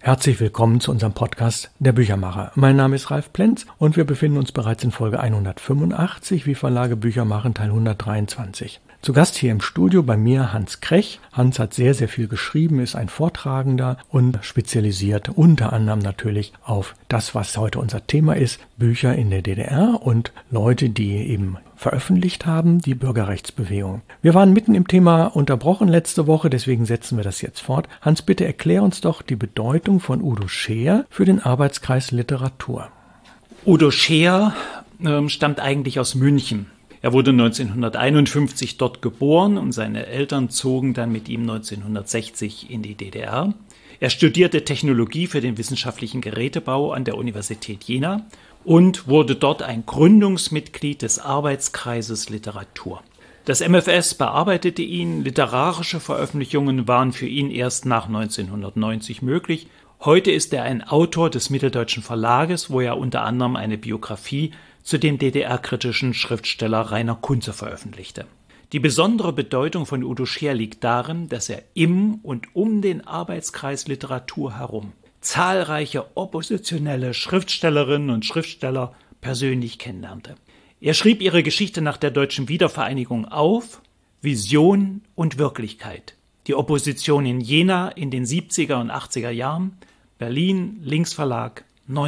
Herzlich willkommen zu unserem Podcast Der Büchermacher. Mein Name ist Ralf Plenz und wir befinden uns bereits in Folge 185, wie Verlage Bücher machen, Teil 123. Zu Gast hier im Studio bei mir Hans Krech. Hans hat sehr, sehr viel geschrieben, ist ein Vortragender und spezialisiert unter anderem natürlich auf das, was heute unser Thema ist, Bücher in der DDR und Leute, die eben veröffentlicht haben, die Bürgerrechtsbewegung. Wir waren mitten im Thema unterbrochen letzte Woche, deswegen setzen wir das jetzt fort. Hans, bitte erklär uns doch die Bedeutung von Udo Scheer für den Arbeitskreis Literatur. Udo Scheer stammt eigentlich aus München. Er wurde 1951 dort geboren und seine Eltern zogen dann mit ihm 1960 in die DDR. Er studierte Technologie für den wissenschaftlichen Gerätebau an der Universität Jena und wurde dort ein Gründungsmitglied des Arbeitskreises Literatur. Das MfS bearbeitete ihn, literarische Veröffentlichungen waren für ihn erst nach 1990 möglich. Heute ist er ein Autor des Mitteldeutschen Verlages, wo er unter anderem eine Biografie zu dem DDR-kritischen Schriftsteller Rainer Kunze veröffentlichte. Die besondere Bedeutung von Udo Scheer liegt darin, dass er im und um den Arbeitskreis Literatur herum zahlreiche oppositionelle Schriftstellerinnen und Schriftsteller persönlich kennenlernte. Er schrieb ihre Geschichte nach der deutschen Wiedervereinigung auf, Vision und Wirklichkeit. Die Opposition in Jena in den 70er und 80er Jahren, Berlin, Linksverlag,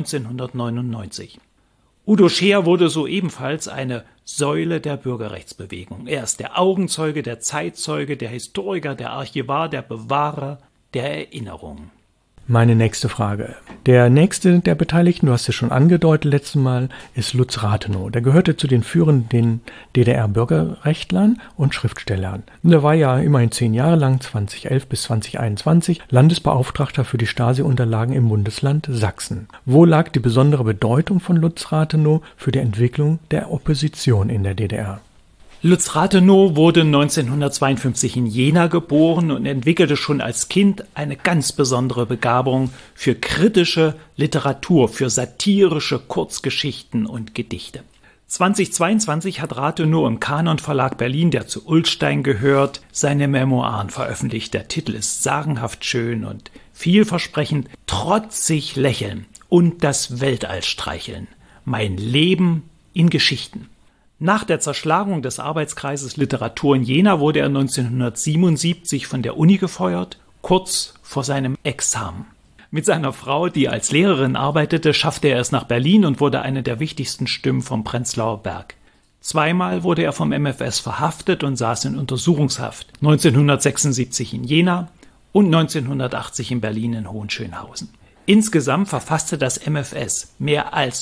1999. Udo Scheer wurde so ebenfalls eine Säule der Bürgerrechtsbewegung. Er ist der Augenzeuge, der Zeitzeuge, der Historiker, der Archivar, der Bewahrer der Erinnerungen. Meine nächste Frage. Der nächste der Beteiligten, du hast es schon angedeutet letztes Mal, ist Lutz Rathenow. Der gehörte zu den führenden DDR-Bürgerrechtlern und Schriftstellern. Und er war ja immerhin 10 Jahre lang, 2011 bis 2021, Landesbeauftragter für die Stasi-Unterlagen im Bundesland Sachsen. Wo lag die besondere Bedeutung von Lutz Rathenow für die Entwicklung der Opposition in der DDR? Lutz Rathenow wurde 1952 in Jena geboren und entwickelte schon als Kind eine ganz besondere Begabung für kritische Literatur, für satirische Kurzgeschichten und Gedichte. 2022 hat Rathenow im Kanon Verlag Berlin, der zu Ullstein gehört, seine Memoiren veröffentlicht. Der Titel ist sagenhaft schön und vielversprechend: Trotzig lächeln und das Weltall streicheln. Mein Leben in Geschichten. Nach der Zerschlagung des Arbeitskreises Literatur in Jena wurde er 1977 von der Uni gefeuert, kurz vor seinem Examen. Mit seiner Frau, die als Lehrerin arbeitete, schaffte er es nach Berlin und wurde eine der wichtigsten Stimmen vom Prenzlauer Berg. 2-mal wurde er vom MfS verhaftet und saß in Untersuchungshaft, 1976 in Jena und 1980 in Berlin in Hohenschönhausen. Insgesamt verfasste das MfS mehr als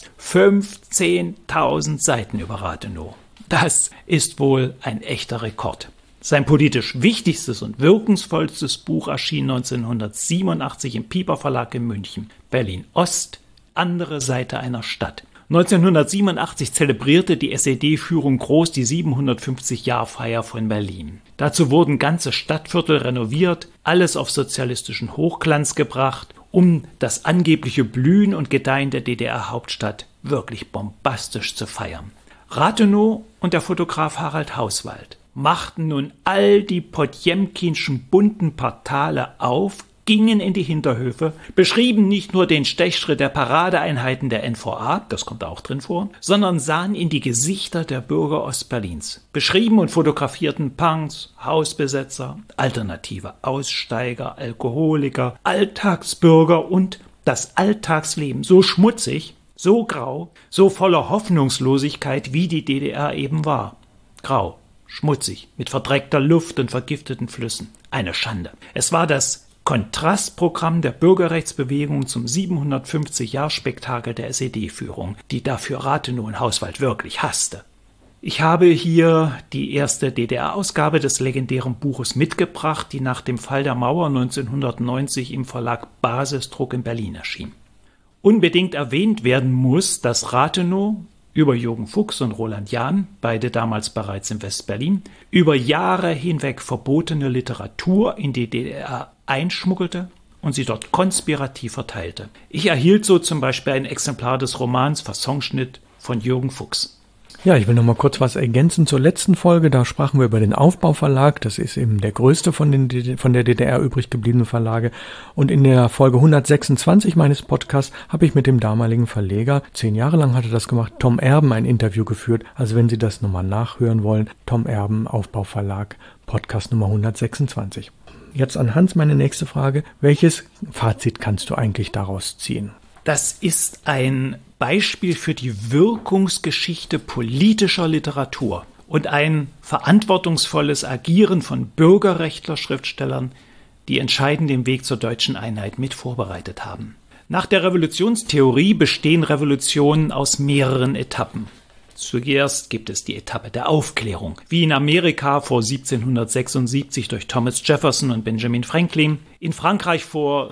15.000 Seiten über Rathenow. Das ist wohl ein echter Rekord. Sein politisch wichtigstes und wirkungsvollstes Buch erschien 1987 im Piper Verlag in München. Berlin-Ost, andere Seite einer Stadt. 1987 zelebrierte die SED-Führung groß die 750-Jahr-Feier von Berlin. Dazu wurden ganze Stadtviertel renoviert, alles auf sozialistischen Hochglanz gebracht, um das angebliche Blühen und Gedeihen der DDR-Hauptstadt wirklich bombastisch zu feiern. Rathenow und der Fotograf Harald Hauswald machten nun all die potjemkinschen bunten Portale auf, gingen in die Hinterhöfe, beschrieben nicht nur den Stechschritt der Paradeeinheiten der NVA, das kommt auch drin vor, sondern sahen in die Gesichter der Bürger Ostberlins, beschrieben und fotografierten Punks, Hausbesetzer, alternative Aussteiger, Alkoholiker, Alltagsbürger und das Alltagsleben so schmutzig, so grau, so voller Hoffnungslosigkeit, wie die DDR eben war. Grau, schmutzig, mit verdreckter Luft und vergifteten Flüssen. Eine Schande. Es war das Kontrastprogramm der Bürgerrechtsbewegung zum 750-Jahr-Spektakel der SED-Führung, die dafür Rathenow und Hauswald wirklich hasste. Ich habe hier die erste DDR-Ausgabe des legendären Buches mitgebracht, die nach dem Fall der Mauer 1990 im Verlag Basisdruck in Berlin erschien. Unbedingt erwähnt werden muss, dass Rathenow über Jürgen Fuchs und Roland Jahn, beide damals bereits in West-Berlin, über Jahre hinweg verbotene Literatur in die DDR einschmuggelte und sie dort konspirativ verteilte. Ich erhielt so zum Beispiel ein Exemplar des Romans Fassonschnitt von Jürgen Fuchs. Ja, ich will noch mal kurz was ergänzen zur letzten Folge. Da sprachen wir über den Aufbauverlag. Das ist eben der größte von der DDR übrig gebliebenen Verlage. Und in der Folge 126 meines Podcasts habe ich mit dem damaligen Verleger, 10 Jahre lang hat er das gemacht, Tom Erben, ein Interview geführt. Also wenn Sie das nochmal nachhören wollen, Tom Erben, Aufbauverlag, Podcast Nummer 126. Jetzt an Hans meine nächste Frage. Welches Fazit kannst du eigentlich daraus ziehen? Das ist ein Beispiel für die Wirkungsgeschichte politischer Literatur und ein verantwortungsvolles Agieren von Bürgerrechtler-Schriftstellern, die entscheidend den Weg zur deutschen Einheit mit vorbereitet haben. Nach der Revolutionstheorie bestehen Revolutionen aus mehreren Etappen. Zuerst gibt es die Etappe der Aufklärung, wie in Amerika vor 1776 durch Thomas Jefferson und Benjamin Franklin, in Frankreich vor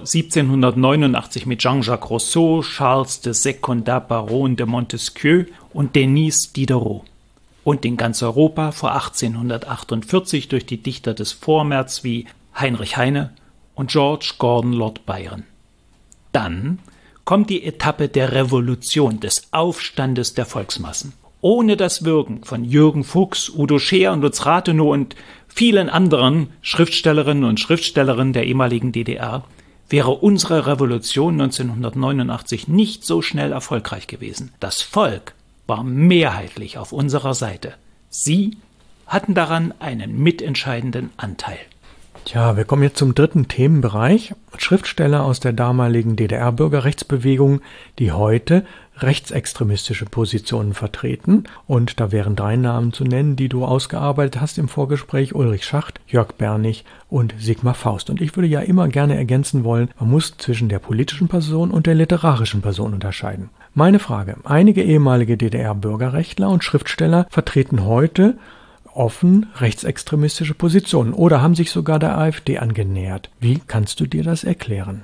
1789 mit Jean-Jacques Rousseau, Charles de Secondat Baron de Montesquieu und Denis Diderot. Und in ganz Europa vor 1848 durch die Dichter des Vormärz wie Heinrich Heine und George Gordon Lord Byron. Dann kommt die Etappe der Revolution, des Aufstandes der Volksmassen. Ohne das Wirken von Jürgen Fuchs, Udo Scheer und Lutz Rathenow und vielen anderen Schriftstellerinnen und Schriftstellern der ehemaligen DDR wäre unsere Revolution 1989 nicht so schnell erfolgreich gewesen. Das Volk war mehrheitlich auf unserer Seite. Sie hatten daran einen mitentscheidenden Anteil. Tja, wir kommen jetzt zum dritten Themenbereich. Schriftsteller aus der damaligen DDR-Bürgerrechtsbewegung, die heute rechtsextremistische Positionen vertreten. Und da wären 3 Namen zu nennen, die du ausgearbeitet hast im Vorgespräch: Ulrich Schacht, Jörg Bernig und Sigmar Faust. Und ich würde ja immer gerne ergänzen wollen, man muss zwischen der politischen Person und der literarischen Person unterscheiden. Meine Frage: Einige ehemalige DDR-Bürgerrechtler und Schriftsteller vertreten heute offen rechtsextremistische Positionen oder haben sich sogar der AfD angenähert. Wie kannst du dir das erklären?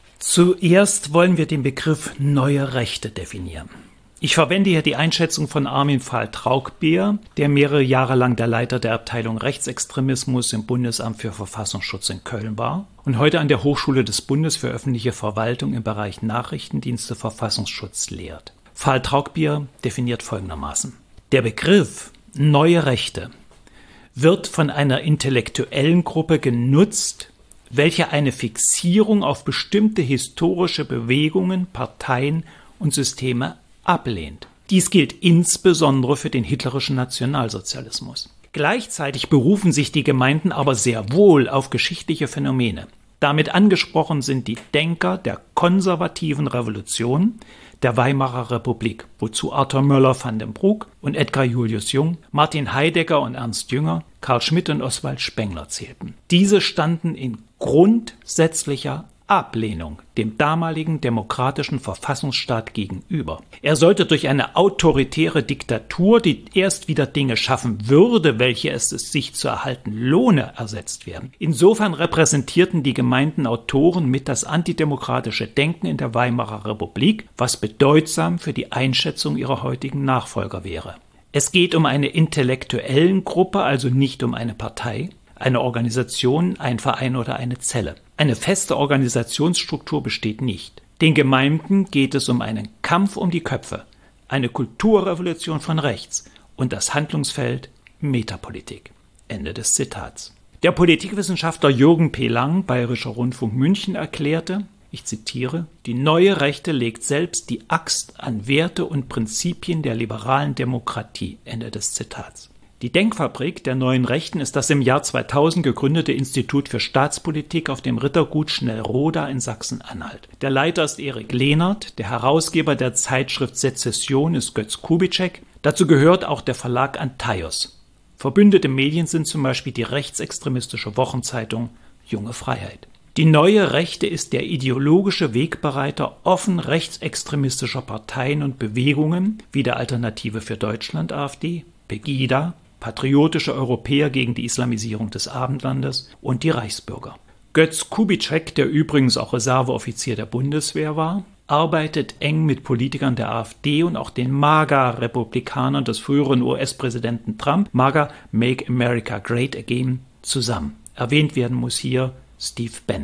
Zuerst wollen wir den Begriff neue Rechte definieren. Ich verwende hier die Einschätzung von Armin Pfahl-Traugbeer, der mehrere Jahre lang der Leiter der Abteilung Rechtsextremismus im Bundesamt für Verfassungsschutz in Köln war und heute an der Hochschule des Bundes für öffentliche Verwaltung im Bereich Nachrichtendienste Verfassungsschutz lehrt. Pfahl-Traugbeer definiert folgendermaßen: Der Begriff neue Rechte wird von einer intellektuellen Gruppe genutzt, welche eine Fixierung auf bestimmte historische Bewegungen, Parteien und Systeme ablehnt. Dies gilt insbesondere für den hitlerischen Nationalsozialismus. Gleichzeitig berufen sich die Gemeinden aber sehr wohl auf geschichtliche Phänomene. Damit angesprochen sind die Denker der konservativen Revolution, der Weimarer Republik, wozu Arthur Möller van den Broek und Edgar Julius Jung, Martin Heidegger und Ernst Jünger, Karl Schmidt und Oswald Spengler zählten. Diese standen in grundsätzlicher Ablehnung dem damaligen demokratischen Verfassungsstaat gegenüber. Er sollte durch eine autoritäre Diktatur, die erst wieder Dinge schaffen würde, welche es sich zu erhalten lohne, ersetzt werden. Insofern repräsentierten die gemeinten Autoren mit das antidemokratische Denken in der Weimarer Republik, was bedeutsam für die Einschätzung ihrer heutigen Nachfolger wäre. Es geht um eine intellektuellen Gruppe, also nicht um eine Partei, eine Organisation, ein Verein oder eine Zelle. Eine feste Organisationsstruktur besteht nicht. Den Gemeinden geht es um einen Kampf um die Köpfe, eine Kulturrevolution von rechts und das Handlungsfeld Metapolitik. Ende des Zitats. Der Politikwissenschaftler Jürgen P. Lang, Bayerischer Rundfunk München, erklärte, ich zitiere: Die neue Rechte legt selbst die Axt an Werte und Prinzipien der liberalen Demokratie. Ende des Zitats. Die Denkfabrik der neuen Rechten ist das im Jahr 2000 gegründete Institut für Staatspolitik auf dem Rittergut Schnellroda in Sachsen-Anhalt. Der Leiter ist Erik Lehnert, der Herausgeber der Zeitschrift Sezession ist Götz Kubitschek. Dazu gehört auch der Verlag Antaios. Verbündete Medien sind zum Beispiel die rechtsextremistische Wochenzeitung Junge Freiheit. Die neue Rechte ist der ideologische Wegbereiter offen rechtsextremistischer Parteien und Bewegungen wie der Alternative für Deutschland AfD, Pegida, Patriotische Europäer gegen die Islamisierung des Abendlandes und die Reichsbürger. Götz Kubitschek, der übrigens auch Reserveoffizier der Bundeswehr war, arbeitet eng mit Politikern der AfD und auch den MAGA-Republikanern des früheren US-Präsidenten Trump, MAGA, Make America Great Again, zusammen. Erwähnt werden muss hier Steve Bannon.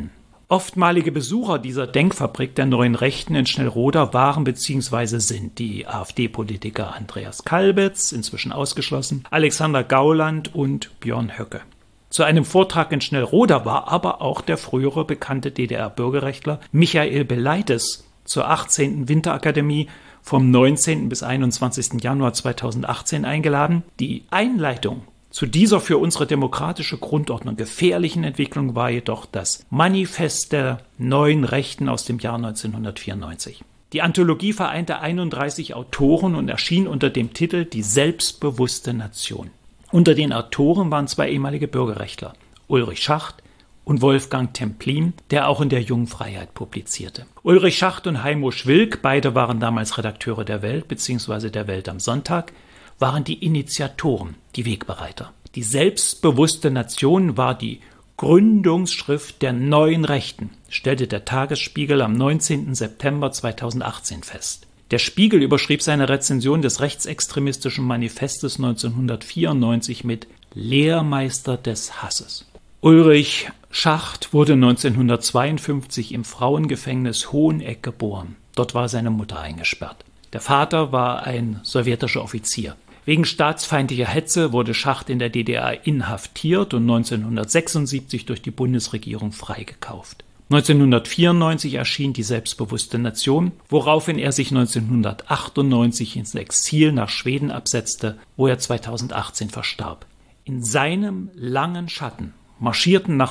Oftmalige Besucher dieser Denkfabrik der Neuen Rechten in Schnellroda waren bzw. sind die AfD-Politiker Andreas Kalbitz, inzwischen ausgeschlossen, Alexander Gauland und Björn Höcke. Zu einem Vortrag in Schnellroda war aber auch der frühere bekannte DDR-Bürgerrechtler Michael Beleites zur 18. Winterakademie vom 19. bis 21. Januar 2018 eingeladen. Die Einleitung zu dieser für unsere demokratische Grundordnung gefährlichen Entwicklung war jedoch das Manifest der Neuen Rechten aus dem Jahr 1994. Die Anthologie vereinte 31 Autoren und erschien unter dem Titel Die selbstbewusste Nation. Unter den Autoren waren 2 ehemalige Bürgerrechtler, Ulrich Schacht und Wolfgang Templin, der auch in der Jungen Freiheit publizierte. Ulrich Schacht und Heimo Schwilk, beide waren damals Redakteure der Welt bzw. der Welt am Sonntag, waren die Initiatoren, die Wegbereiter. Die selbstbewusste Nation war die Gründungsschrift der Neuen Rechten, stellte der Tagesspiegel am 19. September 2018 fest. Der Spiegel überschrieb seine Rezension des rechtsextremistischen Manifestes 1994 mit Lehrmeister des Hasses. Ulrich Schacht wurde 1952 im Frauengefängnis Hoheneck geboren. Dort war seine Mutter eingesperrt. Der Vater war ein sowjetischer Offizier. Wegen staatsfeindlicher Hetze wurde Schacht in der DDR inhaftiert und 1976 durch die Bundesregierung freigekauft. 1994 erschien Die selbstbewusste Nation, woraufhin er sich 1998 ins Exil nach Schweden absetzte, wo er 2018 verstarb. In seinem langen Schatten marschierten nach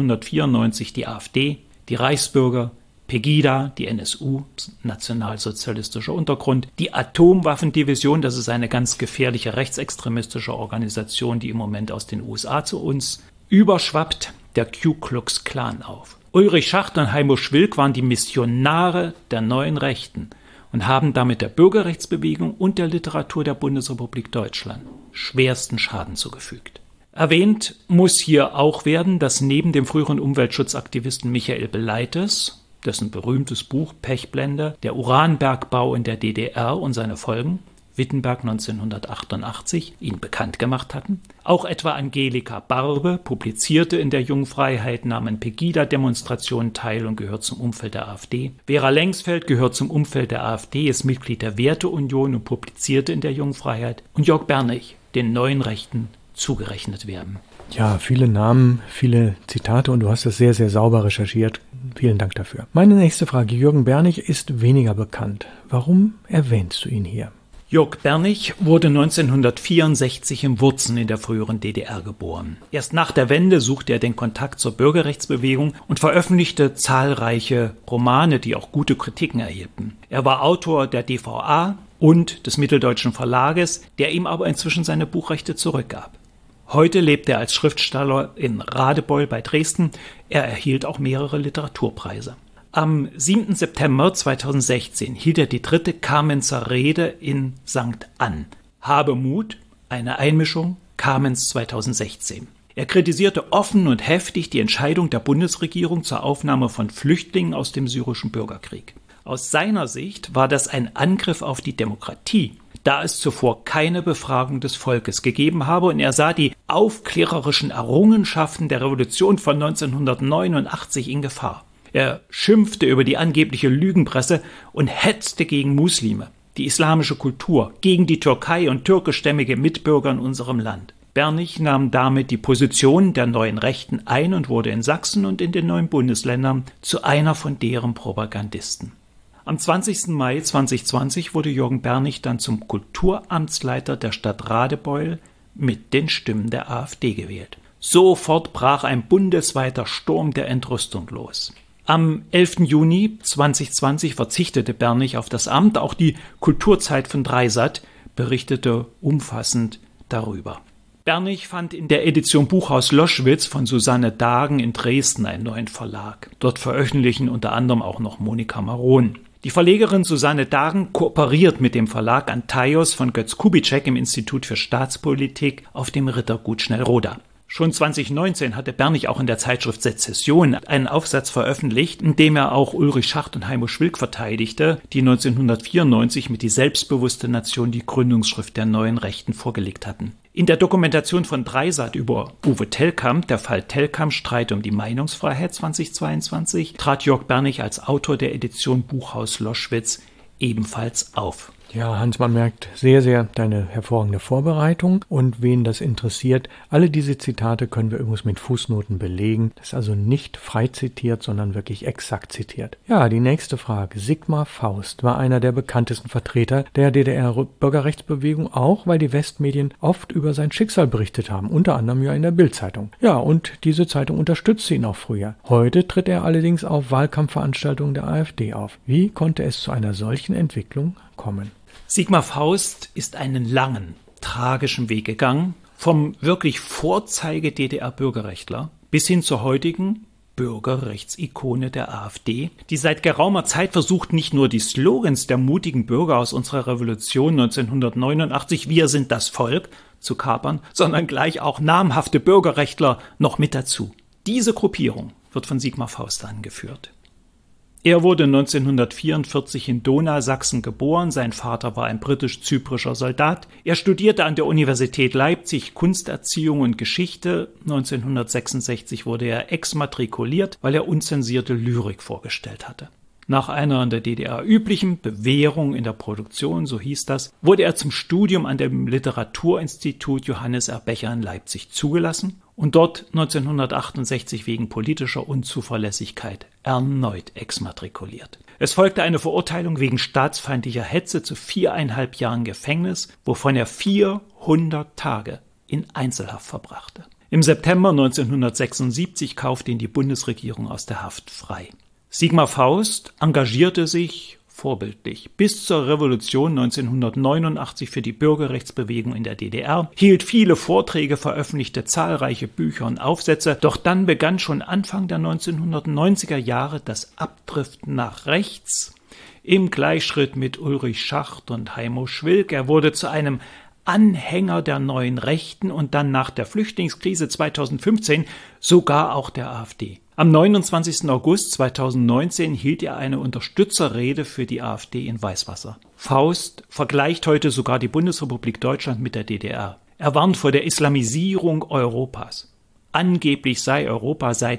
1994 die AfD, die Reichsbürger, Pegida, die NSU, nationalsozialistischer Untergrund, die Atomwaffendivision, das ist eine ganz gefährliche rechtsextremistische Organisation, die im Moment aus den USA zu uns überschwappt, der Ku Klux Klan auf. Ulrich Schacht und Heimo Schwilk waren die Missionare der Neuen Rechten und haben damit der Bürgerrechtsbewegung und der Literatur der Bundesrepublik Deutschland schwersten Schaden zugefügt. Erwähnt muss hier auch werden, dass neben dem früheren Umweltschutzaktivisten Michael Beleites, dessen berühmtes Buch Pechblende, der Uranbergbau in der DDR und seine Folgen, Wittenberg 1988, ihn bekannt gemacht hatten. Auch etwa Angelika Barbe publizierte in der Jungen Freiheit, nahm an Pegida-Demonstrationen teil und gehört zum Umfeld der AfD. Vera Lengsfeld gehört zum Umfeld der AfD, ist Mitglied der Werteunion und publizierte in der Jungen Freiheit. Und Jörg Bernig, den Neuen Rechten zugerechnet werden. Ja, viele Namen, viele Zitate und du hast das sehr, sehr sauber recherchiert. Vielen Dank dafür. Meine nächste Frage. Jürgen Bernig ist weniger bekannt. Warum erwähnst du ihn hier? Jörg Bernig wurde 1964 in Wurzen in der früheren DDR geboren. Erst nach der Wende suchte er den Kontakt zur Bürgerrechtsbewegung und veröffentlichte zahlreiche Romane, die auch gute Kritiken erhielten. Er war Autor der DVA und des Mitteldeutschen Verlages, der ihm aber inzwischen seine Buchrechte zurückgab. Heute lebt er als Schriftsteller in Radebeul bei Dresden. Er erhielt auch mehrere Literaturpreise. Am 7. September 2016 hielt er die 3. Kamenzer Rede in St. Ann. Habe Mut, eine Einmischung, Kamenz 2016. Er kritisierte offen und heftig die Entscheidung der Bundesregierung zur Aufnahme von Flüchtlingen aus dem syrischen Bürgerkrieg. Aus seiner Sicht war das ein Angriff auf die Demokratie, da es zuvor keine Befragung des Volkes gegeben habe und er sah die aufklärerischen Errungenschaften der Revolution von 1989 in Gefahr. Er schimpfte über die angebliche Lügenpresse und hetzte gegen Muslime, die islamische Kultur, gegen die Türkei und türkischstämmige Mitbürger in unserem Land. Bernig nahm damit die Position der Neuen Rechten ein und wurde in Sachsen und in den 9 Bundesländern zu einer von deren Propagandisten. Am 20. Mai 2020 wurde Jürgen Bernig dann zum Kulturamtsleiter der Stadt Radebeul mit den Stimmen der AfD gewählt. Sofort brach ein bundesweiter Sturm der Entrüstung los. Am 11. Juni 2020 verzichtete Bernig auf das Amt. Auch die Kulturzeit von Dreisat berichtete umfassend darüber. Bernig fand in der Edition Buchhaus Loschwitz von Susanne Dagen in Dresden einen neuen Verlag. Dort veröffentlichen unter anderem auch noch Monika Maron. Die Verlegerin Susanne Dagen kooperiert mit dem Verlag Antaios von Götz Kubitschek im Institut für Staatspolitik auf dem Rittergut Schnellroda. Schon 2019 hatte Bernig auch in der Zeitschrift Sezession einen Aufsatz veröffentlicht, in dem er auch Ulrich Schacht und Heimo Schwilk verteidigte, die 1994 mit Die selbstbewusste Nation die Gründungsschrift der Neuen Rechten vorgelegt hatten. In der Dokumentation von Dreisat über Uwe Tellkamp, der Fall Tellkamp-Streit um die Meinungsfreiheit 2022, trat Jörg Bernig als Autor der Edition Buchhaus Loschwitz ebenfalls auf. Ja, Hans, man merkt sehr, sehr deine hervorragende Vorbereitung und wen das interessiert, alle diese Zitate können wir übrigens mit Fußnoten belegen. Das ist also nicht frei zitiert, sondern wirklich exakt zitiert. Ja, die nächste Frage. Sigmar Faust war einer der bekanntesten Vertreter der DDR-Bürgerrechtsbewegung, auch weil die Westmedien oft über sein Schicksal berichtet haben, unter anderem ja in der Bild-Zeitung. Ja, und diese Zeitung unterstützte ihn auch früher. Heute tritt er allerdings auf Wahlkampfveranstaltungen der AfD auf. Wie konnte es zu einer solchen Entwicklung kommen? Sigmar Faust ist einen langen, tragischen Weg gegangen, vom wirklich Vorzeige-DDR-Bürgerrechtler bis hin zur heutigen Bürgerrechtsikone der AfD, die seit geraumer Zeit versucht, nicht nur die Slogans der mutigen Bürger aus unserer Revolution 1989, wir sind das Volk, zu kapern, sondern gleich auch namhafte Bürgerrechtler noch mit dazu. Diese Gruppierung wird von Sigmar Faust angeführt. Er wurde 1944 in Donau-Sachsen geboren, sein Vater war ein britisch-zyprischer Soldat. Er studierte an der Universität Leipzig Kunsterziehung und Geschichte. 1966 wurde er exmatrikuliert, weil er unzensierte Lyrik vorgestellt hatte. Nach einer in der DDR üblichen Bewährung in der Produktion, so hieß das, wurde er zum Studium an dem Literaturinstitut Johannes R. Becher in Leipzig zugelassen und dort 1968 wegen politischer Unzuverlässigkeit erneut exmatrikuliert. Es folgte eine Verurteilung wegen staatsfeindlicher Hetze zu 4,5 Jahren Gefängnis, wovon er 400 Tage in Einzelhaft verbrachte. Im September 1976 kaufte ihn die Bundesregierung aus der Haft frei. Sigmar Faust engagierte sich vorbildlich bis zur Revolution 1989 für die Bürgerrechtsbewegung in der DDR, hielt viele Vorträge, veröffentlichte zahlreiche Bücher und Aufsätze, doch dann begann schon Anfang der 1990er Jahre das Abdriften nach rechts im Gleichschritt mit Ulrich Schacht und Heimo Schwilk. Er wurde zu einem Anhänger der neuen Rechten und dann nach der Flüchtlingskrise 2015 sogar auch der AfD. Am 29. August 2019 hielt er eine Unterstützerrede für die AfD in Weißwasser. Faust vergleicht heute sogar die Bundesrepublik Deutschland mit der DDR. Er warnt vor der Islamisierung Europas. Angeblich sei Europa seit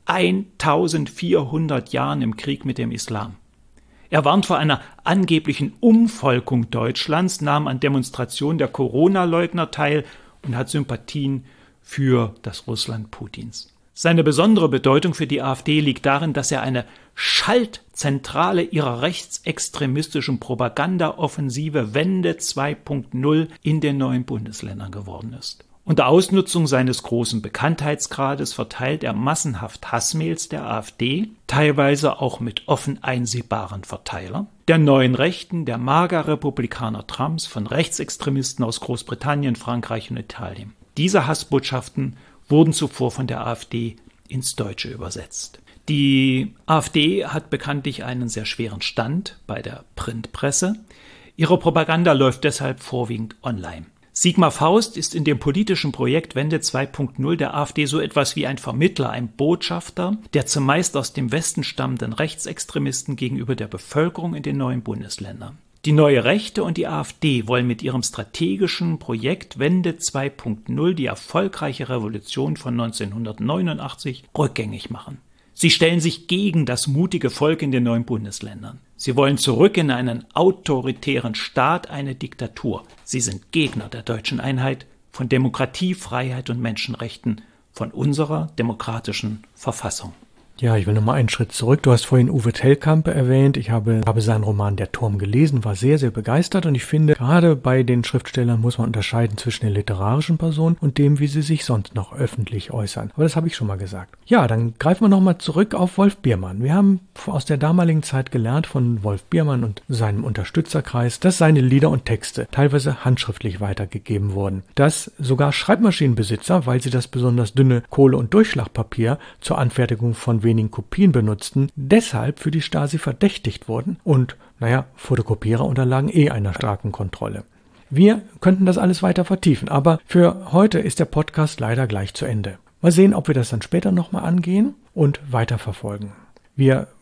1400 Jahren im Krieg mit dem Islam. Er warnt vor einer angeblichen Umvolkung Deutschlands, nahm an Demonstrationen der Corona-Leugner teil und hat Sympathien für das Russland Putins. Seine besondere Bedeutung für die AfD liegt darin, dass er eine Schaltzentrale ihrer rechtsextremistischen Propagandaoffensive Wende 2.0 in den neuen Bundesländern geworden ist. Unter Ausnutzung seines großen Bekanntheitsgrades verteilt er massenhaft Hassmails der AfD, teilweise auch mit offen einsehbaren Verteilern, der neuen Rechten, der MAGA-Republikaner Trumps, von Rechtsextremisten aus Großbritannien, Frankreich und Italien. Diese Hassbotschaften wurden zuvor von der AfD ins Deutsche übersetzt. Die AfD hat bekanntlich einen sehr schweren Stand bei der Printpresse. Ihre Propaganda läuft deshalb vorwiegend online. Sigmar Faust ist in dem politischen Projekt Wende 2.0 der AfD so etwas wie ein Vermittler, ein Botschafter der zumeist aus dem Westen stammenden Rechtsextremisten gegenüber der Bevölkerung in den neuen Bundesländern. Die neue Rechte und die AfD wollen mit ihrem strategischen Projekt Wende 2.0 die erfolgreiche Revolution von 1989 rückgängig machen. Sie stellen sich gegen das mutige Volk in den neuen Bundesländern. Sie wollen zurück in einen autoritären Staat, eine Diktatur. Sie sind Gegner der deutschen Einheit, von Demokratie, Freiheit und Menschenrechten, von unserer demokratischen Verfassung. Ja, ich will noch mal einen Schritt zurück. Du hast vorhin Uwe Tellkamp erwähnt. Ich habe seinen Roman Der Turm gelesen, war sehr, sehr begeistert und ich finde, gerade bei den Schriftstellern muss man unterscheiden zwischen der literarischen Person und dem, wie sie sich sonst noch öffentlich äußern. Aber das habe ich schon mal gesagt. Ja, dann greifen wir noch mal zurück auf Wolf Biermann. Wir haben aus der damaligen Zeit gelernt von Wolf Biermann und seinem Unterstützerkreis, dass seine Lieder und Texte teilweise handschriftlich weitergegeben wurden. Dass sogar Schreibmaschinenbesitzer, weil sie das besonders dünne Kohle- und Durchschlagpapier zur Anfertigung von wenigen Kopien benutzten, deshalb für die Stasi verdächtigt wurden und, Fotokopierer unterlagen einer starken Kontrolle. Wir könnten das alles weiter vertiefen, aber für heute ist der Podcast leider gleich zu Ende. Mal sehen, ob wir das dann später nochmal angehen und weiterverfolgen. Wir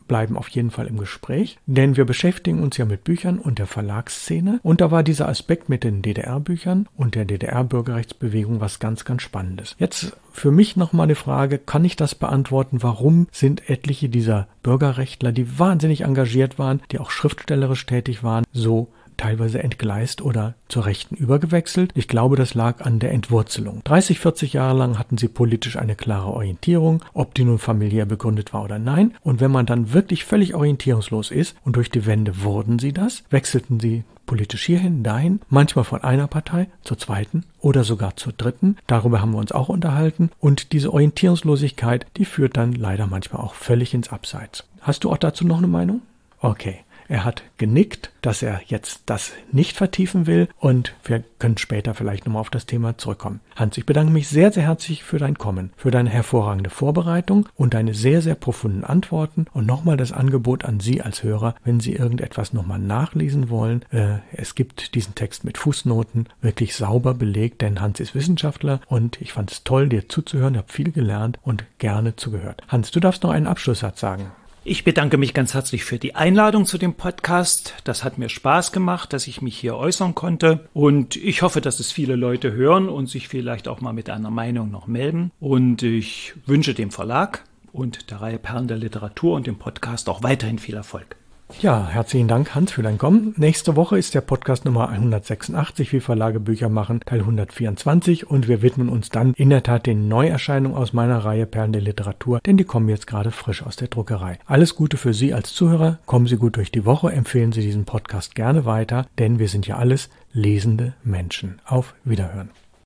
bleiben auf jeden Fall im Gespräch, denn wir beschäftigen uns ja mit Büchern und der Verlagsszene und da war dieser Aspekt mit den DDR-Büchern und der DDR-Bürgerrechtsbewegung was ganz, ganz Spannendes. Jetzt für mich nochmal eine Frage, kann ich das beantworten, warum sind etliche dieser Bürgerrechtler, die wahnsinnig engagiert waren, die auch schriftstellerisch tätig waren, so teilweise entgleist oder zur Rechten übergewechselt? Ich glaube, das lag an der Entwurzelung. 30, 40 Jahre lang hatten sie politisch eine klare Orientierung, ob die nun familiär begründet war oder nein. Und wenn man dann wirklich völlig orientierungslos ist, und durch die Wende wurden sie das, wechselten sie politisch hierhin, dahin, manchmal von einer Partei zur zweiten oder sogar zur dritten. Darüber haben wir uns auch unterhalten. Und diese Orientierungslosigkeit, die führt dann leider manchmal auch völlig ins Abseits. Hast du auch dazu noch eine Meinung? Okay. Er hat genickt, dass er jetzt das nicht vertiefen will und wir können später vielleicht nochmal auf das Thema zurückkommen. Hans, ich bedanke mich sehr, sehr herzlich für dein Kommen, für deine hervorragende Vorbereitung und deine sehr, sehr profunden Antworten und nochmal das Angebot an Sie als Hörer, wenn Sie irgendetwas nochmal nachlesen wollen. Es gibt diesen Text mit Fußnoten, wirklich sauber belegt, denn Hans ist Wissenschaftler und ich fand es toll, dir zuzuhören, habe viel gelernt und gerne zugehört. Hans, du darfst noch einen Abschlusssatz sagen. Ich bedanke mich ganz herzlich für die Einladung zu dem Podcast. Das hat mir Spaß gemacht, dass ich mich hier äußern konnte. Und ich hoffe, dass es viele Leute hören und sich vielleicht auch mal mit einer Meinung noch melden. Und ich wünsche dem Verlag und der Reihe Perlen der Literatur und dem Podcast auch weiterhin viel Erfolg. Ja, herzlichen Dank, Hans, für dein Kommen. Nächste Woche ist der Podcast Nummer 186, wie Verlage Bücher machen, Teil 124 und wir widmen uns dann in der Tat den Neuerscheinungen aus meiner Reihe Perlen der Literatur, denn die kommen jetzt gerade frisch aus der Druckerei. Alles Gute für Sie als Zuhörer, kommen Sie gut durch die Woche, empfehlen Sie diesen Podcast gerne weiter, denn wir sind ja alles lesende Menschen. Auf Wiederhören.